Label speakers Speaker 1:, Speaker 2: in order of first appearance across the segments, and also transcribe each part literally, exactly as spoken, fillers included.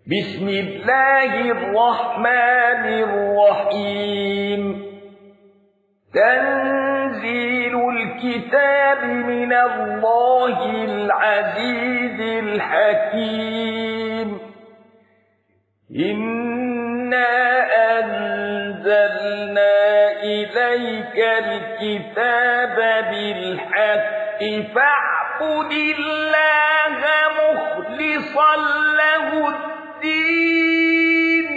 Speaker 1: بسم الله الرحمن الرحيم تنزيل الكتاب من الله العزيز الحكيم إنا أنزلنا إليك الكتاب بالحق فاعبد الله مخلصا له الدين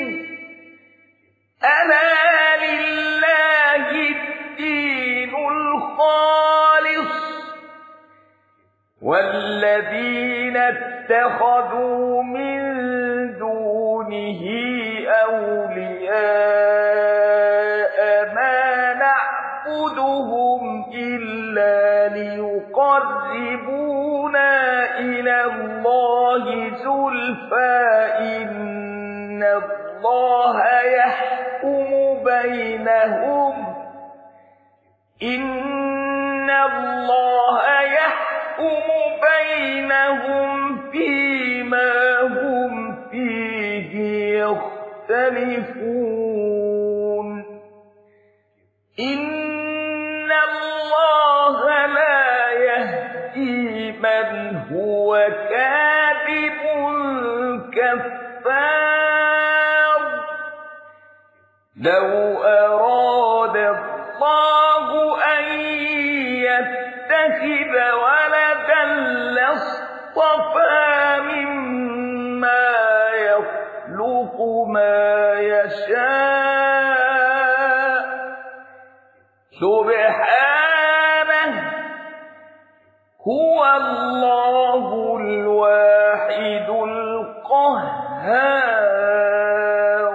Speaker 1: ألا لله الدين الخالص والذين اتخذوا من دونه أولياء ما نعبدهم إلا ليقربونا إلى الله زلفى إن الله يحكم بينهم إن الله يحكم بينهم فيما هم فيه يختلفون إن الله لا يهدي من هو كاذب كفار لو أراد الله أن يتخذ ولدا لاصطفى مما يخلق ما يشاء سبحانه هو الله الواحد القهار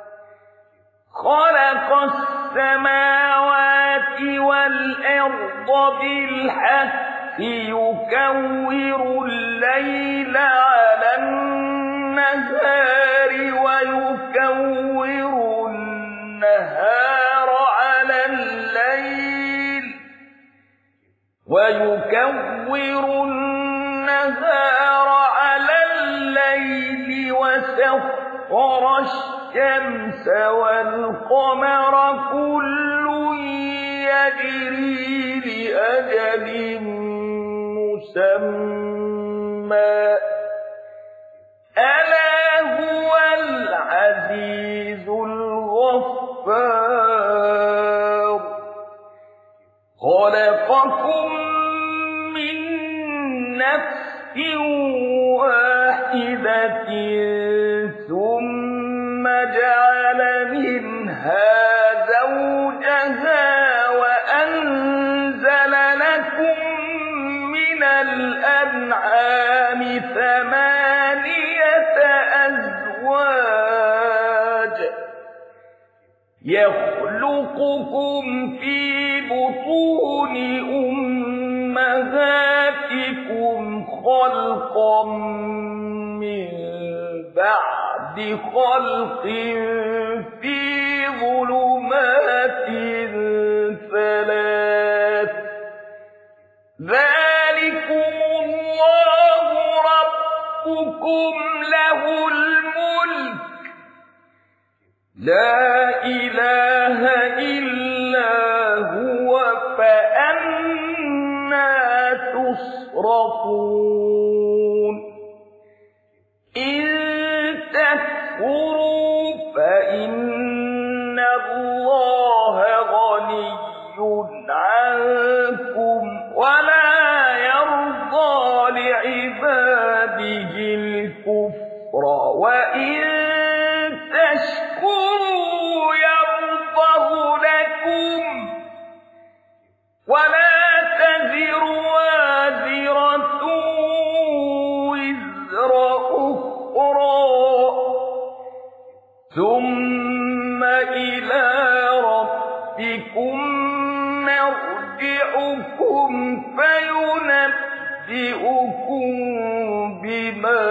Speaker 1: خلق السماوات والأرض بالحق يكور الليل على النهار ويكور النهار على الليل ويكور النهار على الليل وسخر الشمس والقمر كل يجري لأجل مسمى ألا هو العزيز الغفار خلقكم من نفس واحدة ثم جعل منها زوجها وأنزل لكم من الأنعام ثمانية أزواج يخلقكم في بطون أمهاتكم خلقا من بعد خلق في ظلمات ثلاث ذلكم الله ربكم له الملك لا إله إلا هو فأنى تصرفون إن تكفروا فإن الله غني عنكم ولا يرضى لعباده الكفر وإن تشكروا يرضه لكم ولا تزر وازرة وزر أخرى ثم إلى ربكم مرجعكم فينبئكم بما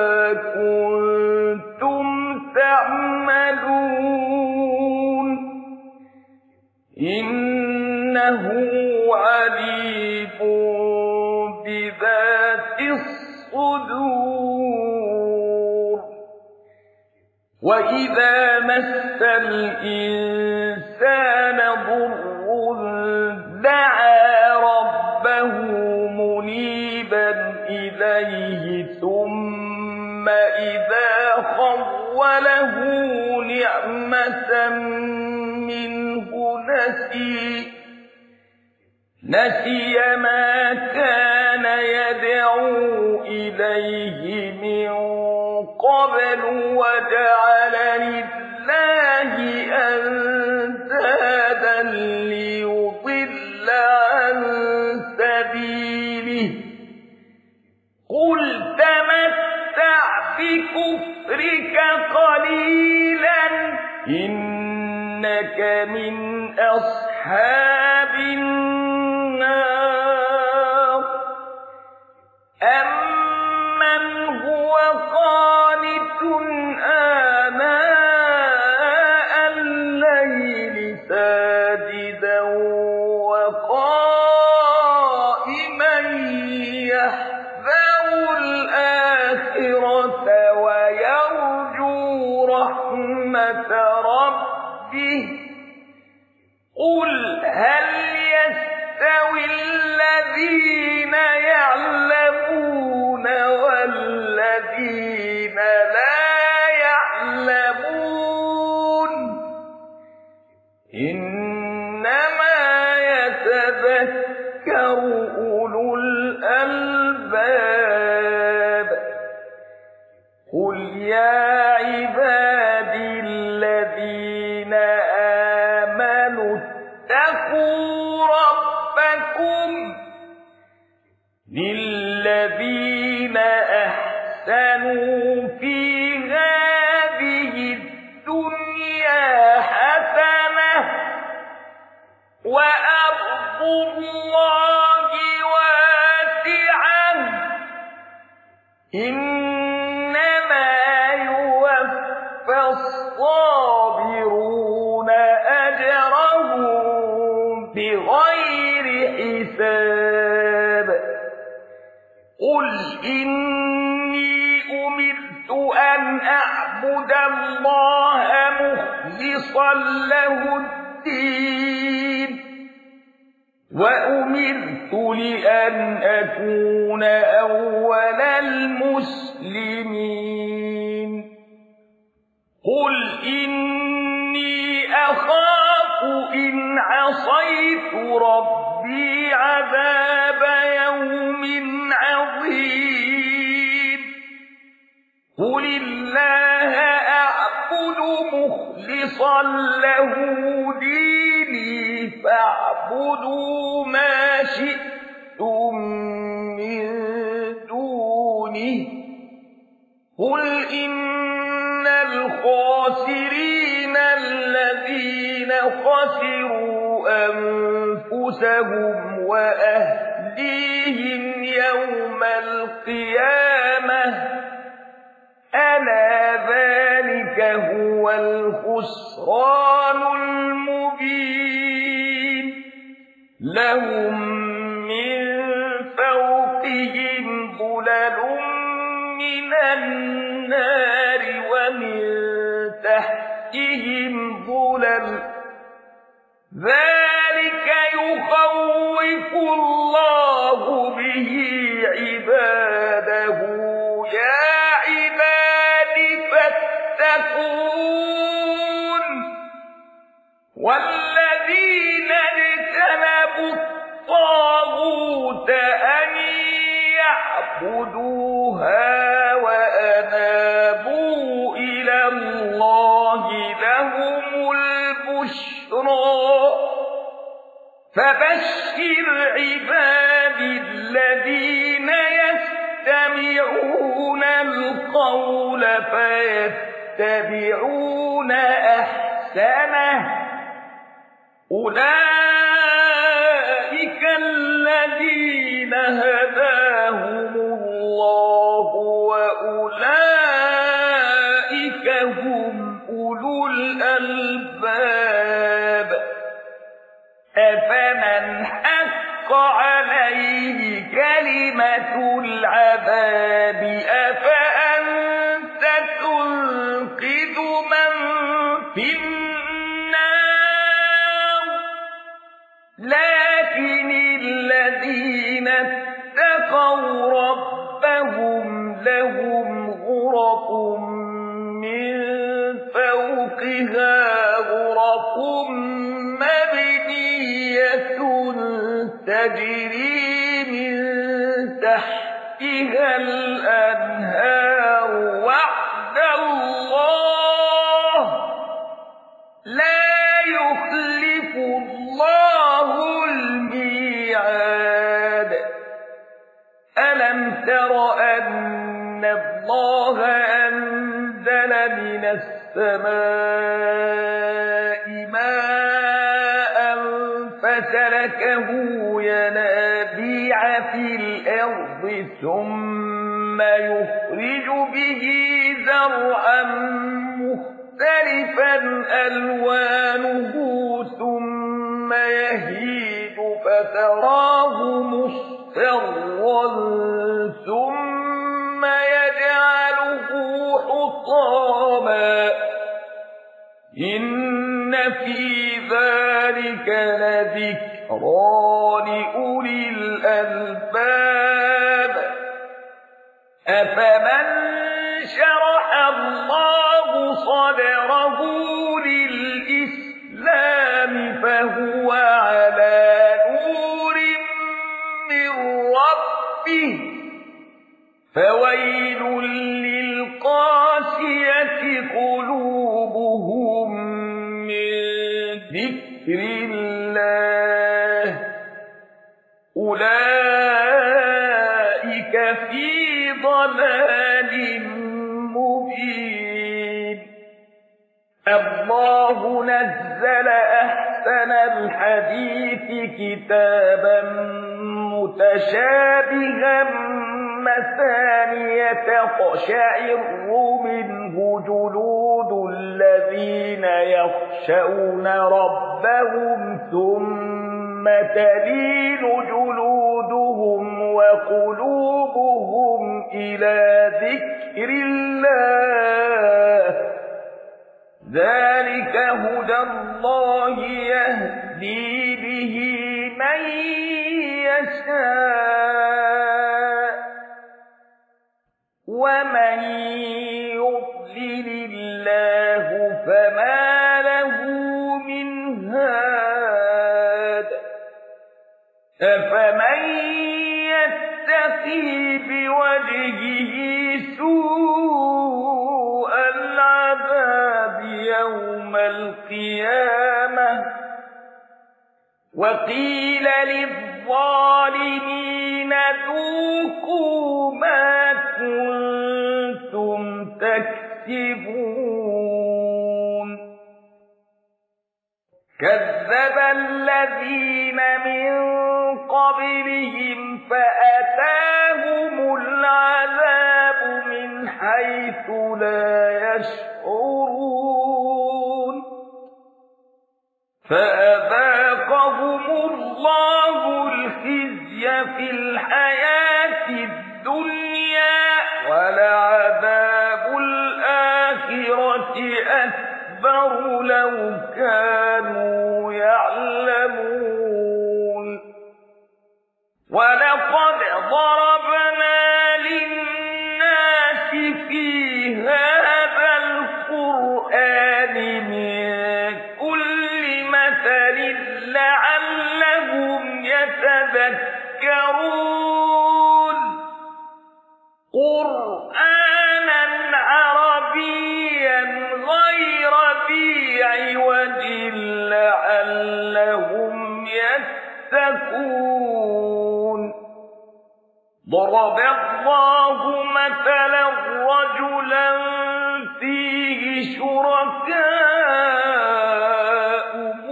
Speaker 1: كنتم تعملون إنه عليم بذات الصدور وإذا مس الإنسان ضر دعا ربه منيبا إليه ثم إذا خوله نعمة منه نسي نسي ما كان يدعو إليه من قبل وجعل لله أندادا ليضل عن سبيله قل تمتع بكفرك قليلا إنك من أصحاب النار أمن هو قانت آناء الليل ساجدا وقائما يحذر الآخرة ويرجو رحمة ربه قل هل يستوي الذين يعلمون والذين لا يعلمون إنما يتذكر أولو الألباب قل يا عبادي الذين آمنوا اتقوا ربكم للذين أحسنوا في هذه الدنيا حسنة وأرض الله واسعة إنما يوفى الصابرون أجرهم بغير حساب قل إني أمرت أن أعبد الله مخلصا له الدين وأمرت لأن أكون أول المسلمين قل إني أخاف إن عصيت ربي عذاب يوم عظيم قل الله أعبد مخلصا له ديني فاعبدوا ما شئتم من دونه قل إن الخاسرين الذين خسروا أنفسهم وأهليهم يوم القيامة ألا ذلك هو الخسران المبين لهم من فوقهم ظلل من النار ومن تحتهم ظلل ذلك يخوف الله به عباده يا عباد فاتقون والذين اجتنبوا الطاغوت أن يعبدوها وأنابوا إلى الله لهم البشرى فبشر عبادي الذين يستمعون القول فيتبعون أحسنه أولئك الذين هداهم الله وأولئك هم أولو الألباب أفمن حق عليه كلمة العذاب أفأنت تنقذ في النار لكن الذين اتقوا ربهم لهم غرف من فوقها غرف مبنية تجري من تحتها الأنهار وعد الله لا يخلف الله الميعاد ألم تر أن الله أنزل من السماء ماء فسلكه ينابيع في الأرض ثم يخرج به زرعا مختلفا ألوانه ثم يهيج فتراه مصفرا ثم يجعله حطاما إن في ذلك لذكرى لأولي الألباب أفمن شرح الله صدره للإسلام فهو على نور من ربه فويل للقاسية قلوبهم من ذكر الله أولئك في ضلال مبين الله نزل أحسن الحديث كتابا متشابها مثانية تقشعر منه جلود الذين يخشون ربهم ثم تلين جلودهم وقلوبهم إلى ذكر الله ذلك هدى الله يهدي به من يشاء ومن يضلل الله فما له من هاد أفمن يتقي بوجهه سوء العذاب يوم القيامة وقيل للظالمين ذوقوا ما كنتم تكسبون كذب الذين من قبلهم فأتاهم العذاب من حيث لا يشعرون فأذاقهم الله الخزي في الحياة الدنيا ولعذاب الآخرة أكبر لو كانوا يعلمون ولقد ضربنا للناس في هذا القرآن من كل مثل لعلهم يتذكرون قرآنا عربيا غير ذي عوج لعلهم يتقون ضرب الله مثلا رجلا فيه شركاء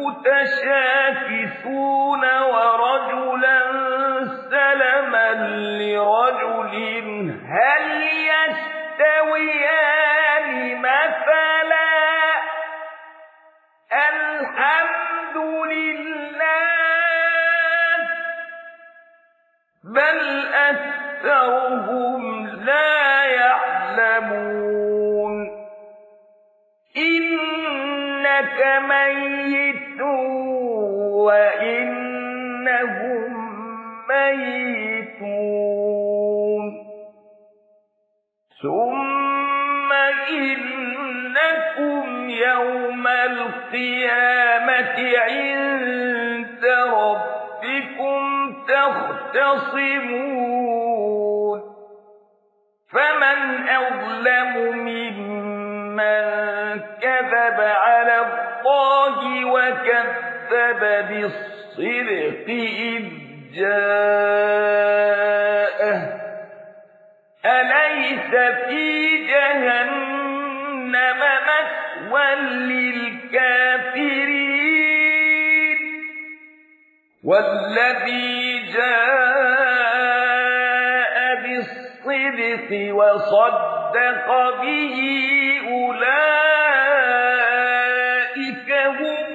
Speaker 1: متشاكسون ورجلا سلما لرجل هل يستويان مثلا الحمد لله بل أكثرهم لا يعلمون إن ميت وإنهم ميتون ثم إنكم يوم القيامة عند ربكم تختصمون فمن أظلم ممن كذب على الله وكذب بالصدق إذ جاءه أليس في جهنم مثوى للكافرين والذي جاء بالصدق وصدق به أولئك هم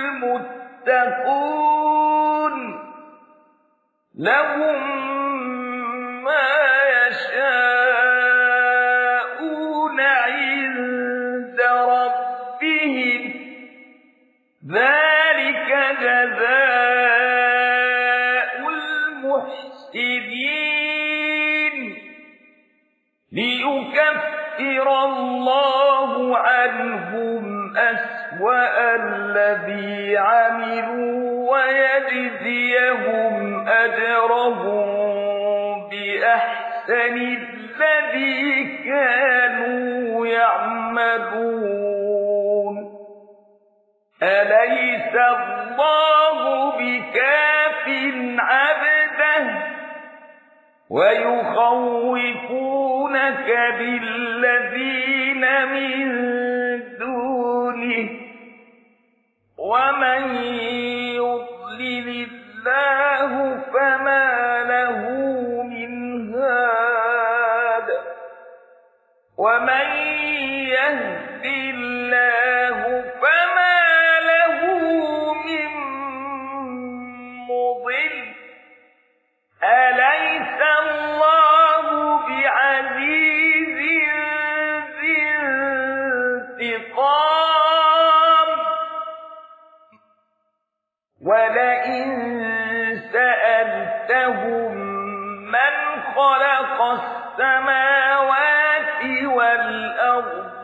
Speaker 1: المتقون لهم ما يشاءون عند ربهم ذلك جزاء المحسنين ليكفر الله عنهم أسوأ الذي عملوا ويجزيهم أجرهم بأحسن الذي كانوا يعملون أليس الله بكاف عبده ويخوفونك بالذين من دونه ومن يضلل الله فما له من هاد ومن يهد الله فما له من مضل أليس الله بعزيز ذي انتقام ولئن سألتهم من خلق السماوات والأرض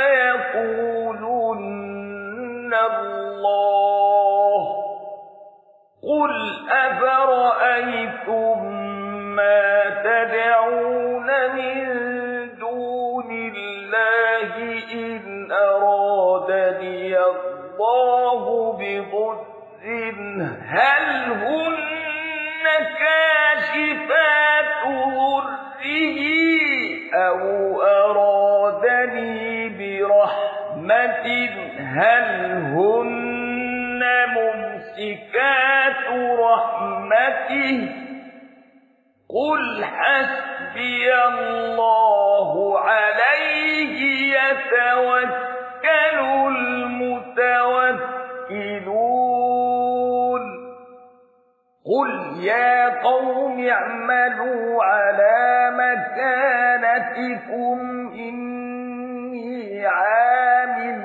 Speaker 1: ليقولن الله قل أفرأيتم ما تدعون من دون الله إن أرادني الله بضر هل هن كاشفات ضره أو أرادني برحمة هل هن ممسكات رحمته قل حسبي الله عليه يتوكل المتوكلون قل يا قوم اعملوا على مكانتكم إني عامل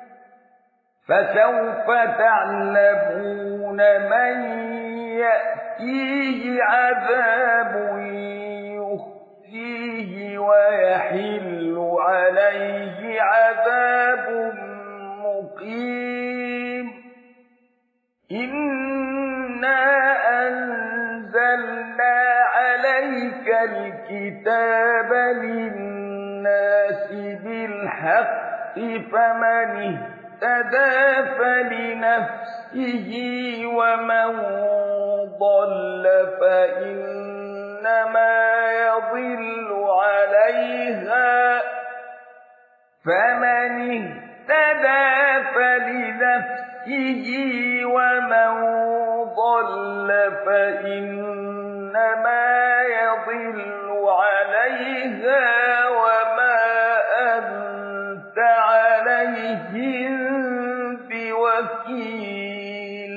Speaker 1: فسوف تعلمون من يأتيه عذاب يخزيه ويحل عليه عذاب مقيم إنا أنزلنا عليك الكتاب للناس بالحق فمن اهتدى فلنفسه ومن ضل فإنما يضل عليها فمن اهتدى فلنفسه ومن ضل فإنما يضل عليها وما أنت عليهم بوكيل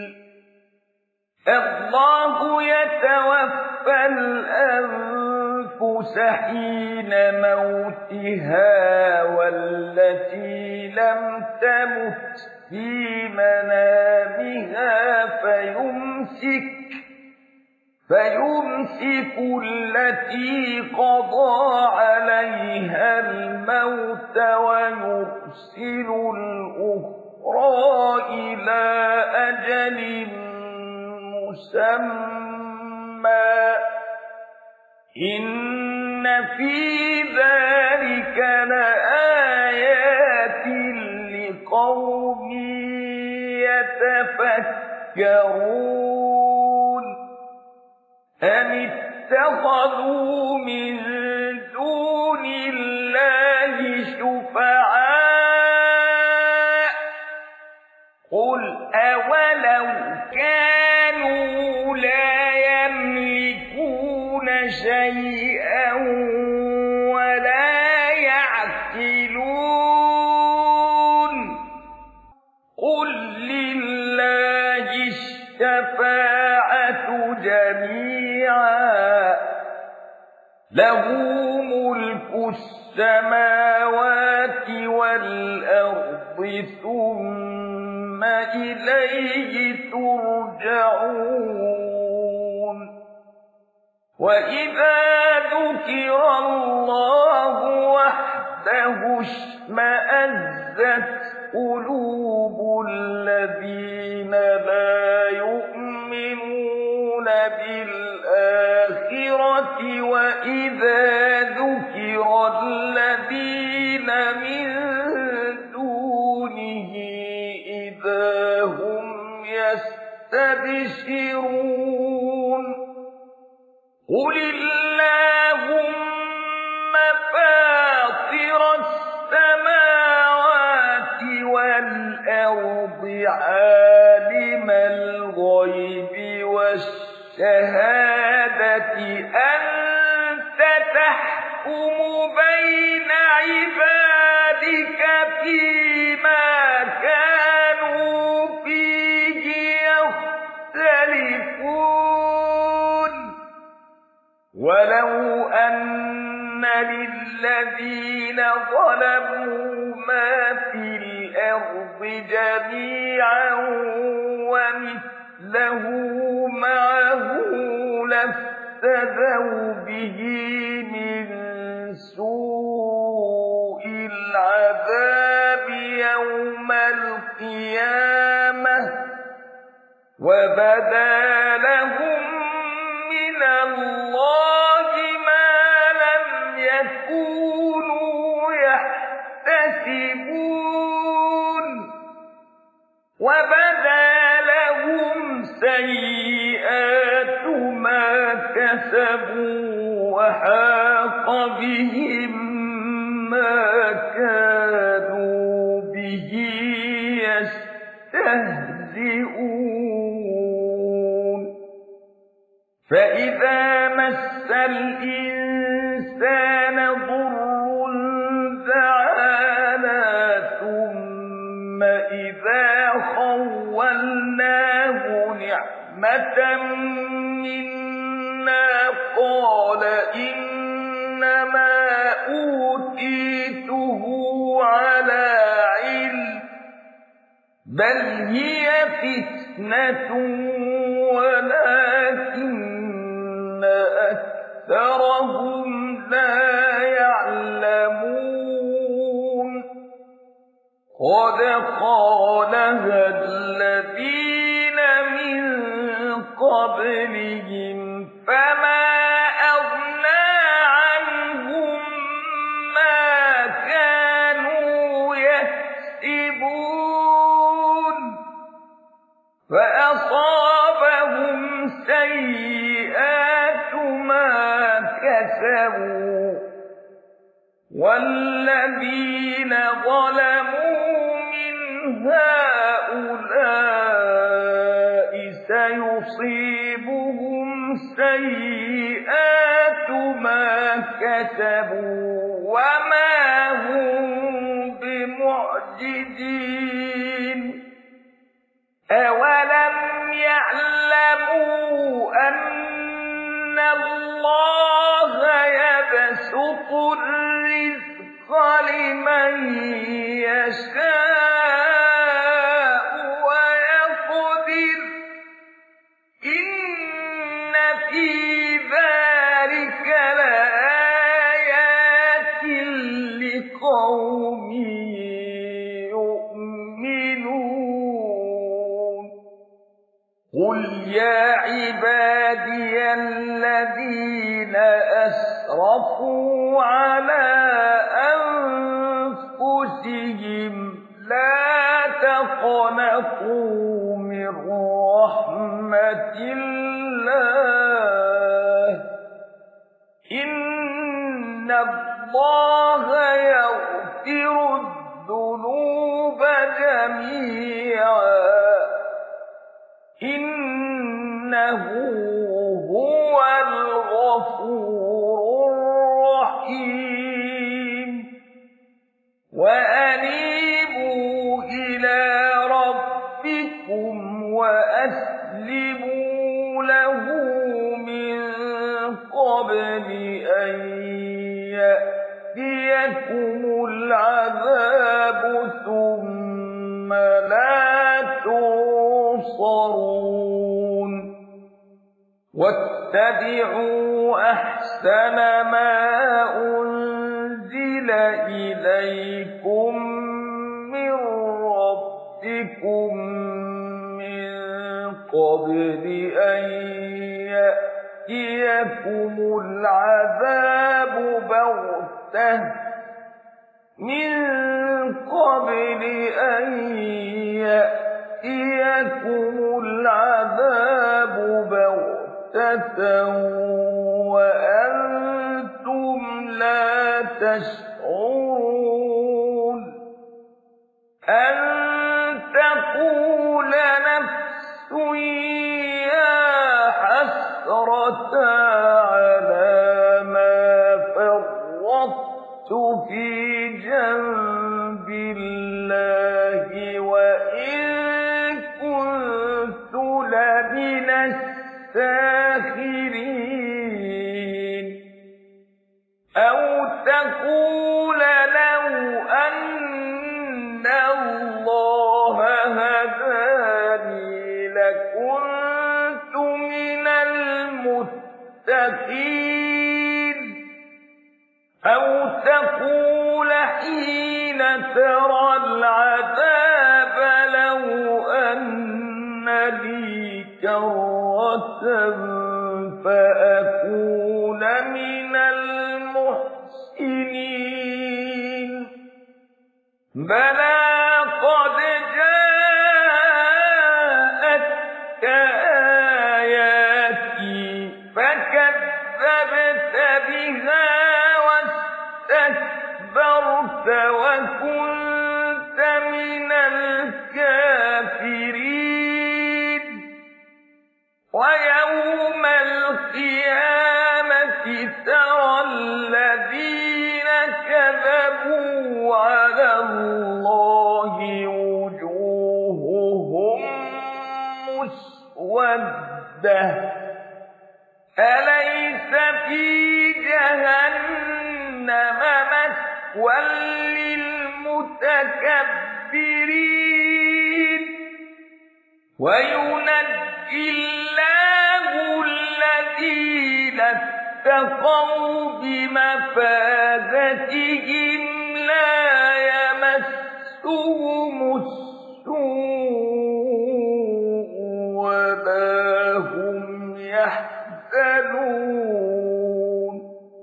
Speaker 1: الله يتوفى الأنفس حين موتها والتي لم تمت في منامها فيمسك فيمسك التي قضى عليها الموت ويرسل الأخرى إلى أجل مسمى إن في ذلك لآيات لقوم يتفكرون أم اتخذوا من دون الله شفعاء قل أولو كانوا لا يملكون شيئا ولا يعقلون قل لله الشفاعة جميعا له ملك السماوات والأرض ثم إليه ترجعون وإذا ذكر الله وحده اشمأزت قلوب الذين لا يؤمنون بالآخرة وإذا ذكر الذين من دونه إذا هم يستبشرون قل اللهم فاطر السماوات والأرض عالم الغيب والشهادة أنت تحكم بين عبادك فيما كانوا فيه يختلفون ولو أن للذين ظلموا ما في الأرض جميعا ومثله معه لافتدوا به من سوء العذاب يوم القيامة وبدا لهم من الله ما لم يكونوا يحتسبون وبدا لهم سيئات ما كسبوا وحاق بهم ما كانوا به يستهزئون فإذا مس الإنسان ضر دعانا ثم إذا خولناه نعمة منا قال إنما أوتيته على علم بل هي فتنة ولكن أكثرهم لا يعلمون قد قالها الذين من قبلهم فما أغنى عنهم ما كانوا يكسبون فأصابهم سيئات ما كسبوا والذين ظلموا من هؤلاء سيصيبهم سيئات ما كسبوا وما هم بمعجزين أولم يعلموا أن الله يبسط الرزق لمن يشاء قل يا عبادي الذين أسرفوا على أنفسهم لا تقنطوا من رحمة الله إن الله يغفر الذنوب جميعا إنه هو الغفور الرحيم وأنيبوا إلى ربكم وأسلموا له من قبل أن يأتيكم العذاب ثم لا تنصرون واتبعوا أحسن ما أنزل إليكم من ربكم من قبل أن يأتيكم العذاب بغتة من قبل أن يأتيكم العذاب بغتة وأنتم لا تشعرون أن تقول نفس يا حسرة على ما فرطت في جنب الله وإن كنت لمن الساخرين أو تقول لو أن الله هداني لكنت من المتقين أو تقول حين ترى العذاب لو أن لي كرة فأكون من المحسنين بلى قد جاءتك آياتي فكذبت بها واستكبرت وكنت من الكافرين ويوم القيامة ترى الذين كذبوا على الله وجوههم مسودة أليس في جهنم مثوى للمتكبرين وينجي الله الذين اتقوا بمفازتهم لا يمسهم السوء ولا هم يحزنون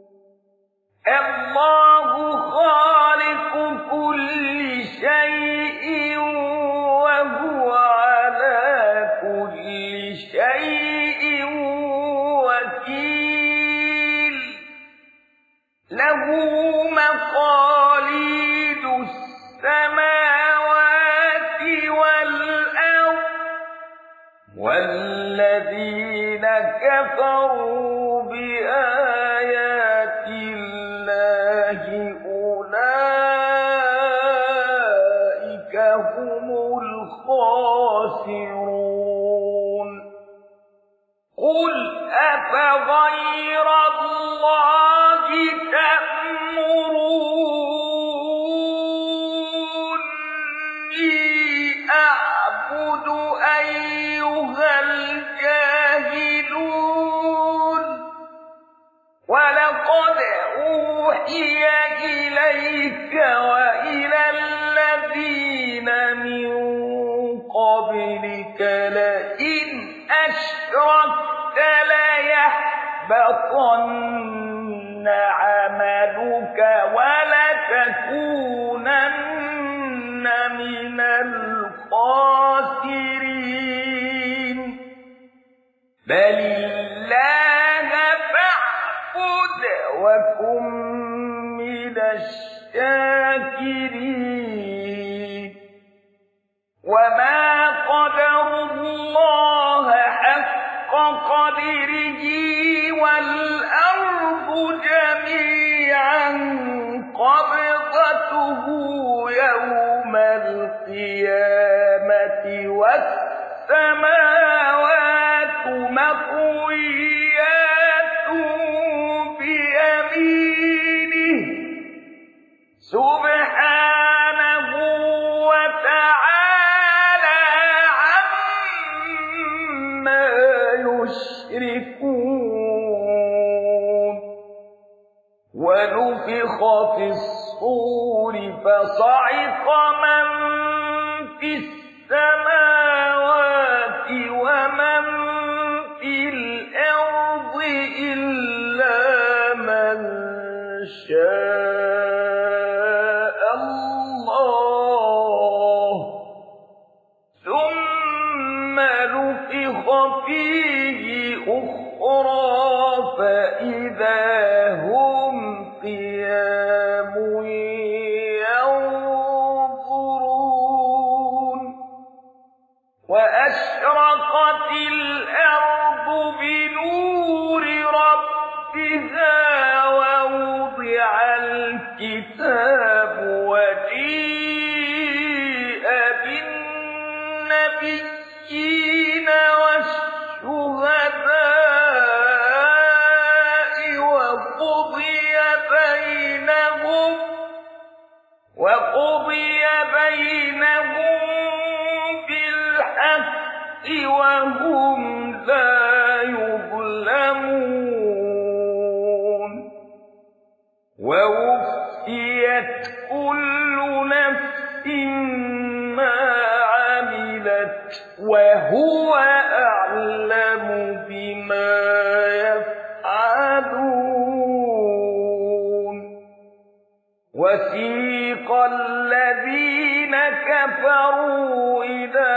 Speaker 1: الله خالق كل شيء وهو على كل شيء وكيل له مقاليد السماوات والأرض والذين كفروا بآيات الله أولئك هم الخاسرون قل أفغير الله تأمروني أعبد أيها الجاهلون ولقد أوحي إليك وإلى الذين من قبلك لئن الخاسرين بل الله فاعبد وكن من الشاكرين وما قدروا الله حق قدره والأرض جميعا قبضته يوم القيامة والسماوات مطويات بيمينه سبحانه وتعالى عما يشركون ونفخ في الصور فصعق من في السماوات ومن في الأرض إلا من شاء الله ثم نفخ فيه أخرى فإذا هم قيام ينظرون وأشرقت الأرض بنور ربها ووضع الكتاب وجيء بالنبيين والشهداء وقضي بينهم وقضي بينهم بالحق وهم لا يظلمون ووفيت كل نفس ما عملت وهو أعلم بما يفعلون وسيق الذين كفروا إلى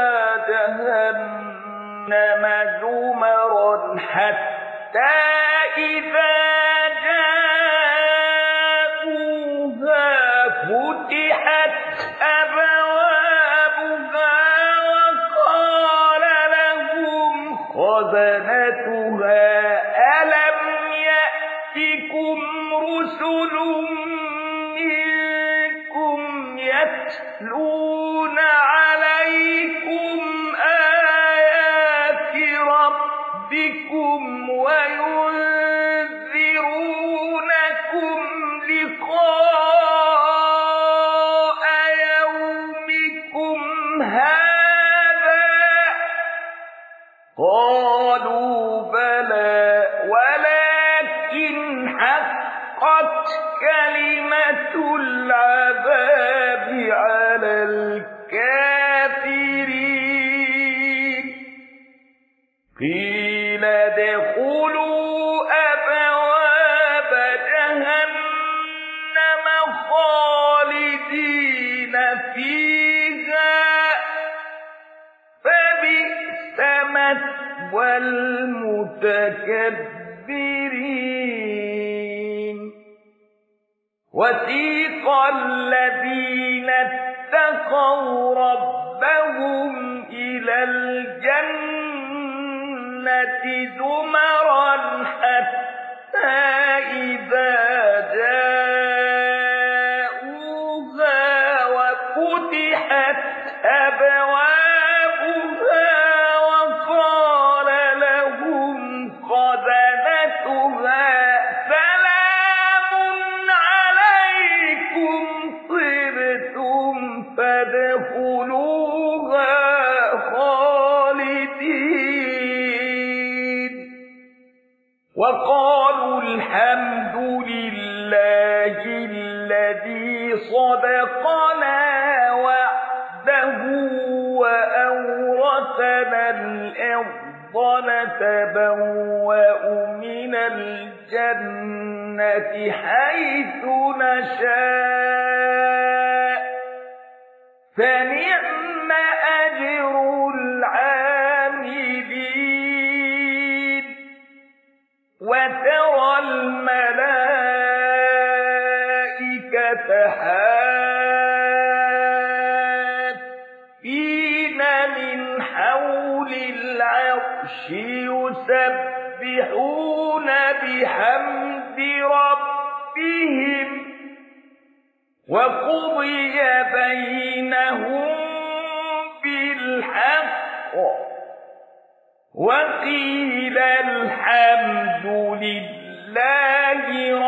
Speaker 1: جهنم زمرا حتى إذا جاءوها فتحت أبوابها وقال لهم خزنتها ألم يأتكم رسل منكم يتلون عليكم آيات ربكم وينذرونكم لقاء يومكم هذا قالوا بلى ولكن حقت كلمة العذاب على الكافرين قيل ادخلوا أبواب جهنم خالدين فيها فبئس مثوى المتكبرين وسيق الذين اتقوا ربهم إلى الجنة زمرا حتى إذا جاءوها وفتحت أبوابها وقال لهم خزنتها سلام عليكم طبتم فادخلوها خالدين وقالوا الحمد لله الذي صدقنا وعده وأورثنا الأرض نتبوأ من الجنة حيث نشاء فنعم أجر والملائكة حافين من حول العرش يسبحون بحمد ربهم وقضي بينهم بالحق وقيل الحمد لله